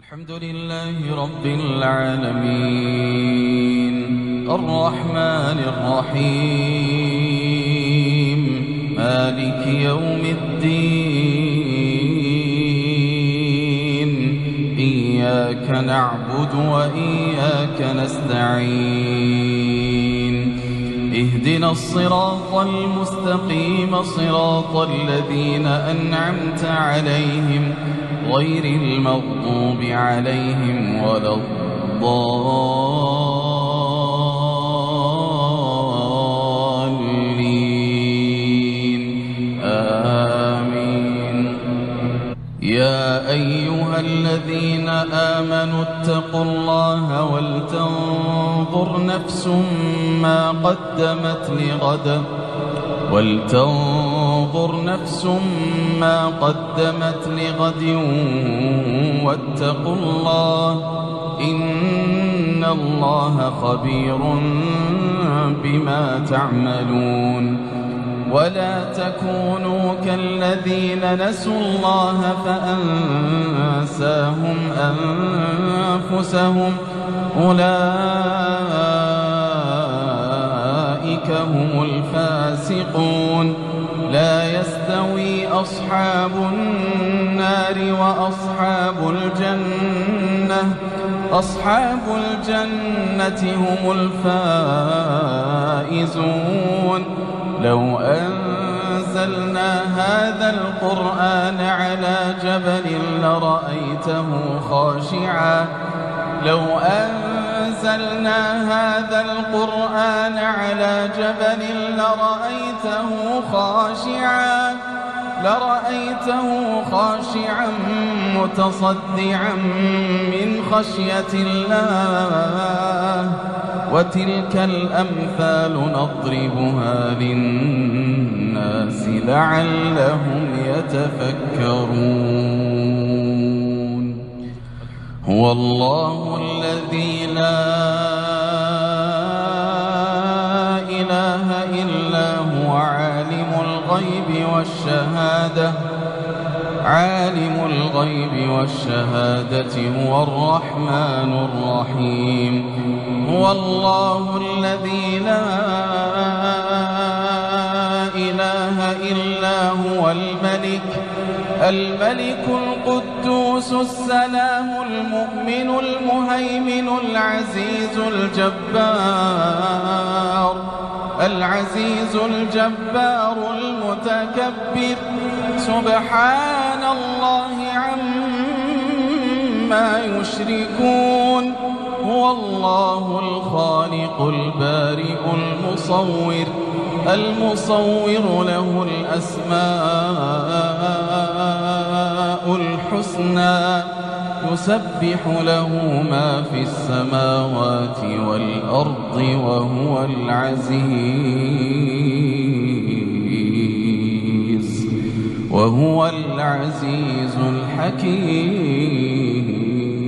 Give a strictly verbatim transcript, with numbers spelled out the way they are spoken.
الحمد لله رب العالمين الرحمن الرحيم مالك يوم الدين إياك نعبد وإياك نستعين اهدنا الصراط المستقيم صراط الذين أنعمت عليهم غير المغضوب عليهم ولا الضالين آمين. يا أيها الذين آمنوا اتقوا الله ولتنظر نفس ما قدمت لغد ولتنظر نفس ما قدمت لغد واتقوا الله إن الله خبير بما تعملون. ولا تكونوا كالذين نسوا الله فأنساهم أنفسهم أولئك هم الفاسقون. لا يستوي أصحاب النار وأصحاب الجنة أصحاب الجنة هم الفائزون. لو أنزلنا هذا القرآن على جبل لرأيته خاشعا لو أنزلنا هذا القرآن على جبل لرأيته خاشعا لرأيته خاشعا متصدعا من خشية الله. وتلك الأمثال نضربها للناس لعلهم يتفكرون. هو الله الذي لا إله إلا هو عالم الغيب والشهادة عالم الغيب والشهادة هو الرحمن الرحيم. هو الله الذي لا إله إلا هو الملك الملك القدوس السلام المؤمن المهيمن العزيز الجبار العزيز الجبار المتكبر. سبحان الله عما يشركون. هو الله الخالق البارئ المصور المصور له الأسماء الحسنى يسبح له ما في السماوات والأرض وهو العزيز وهو العزيز الحكيم.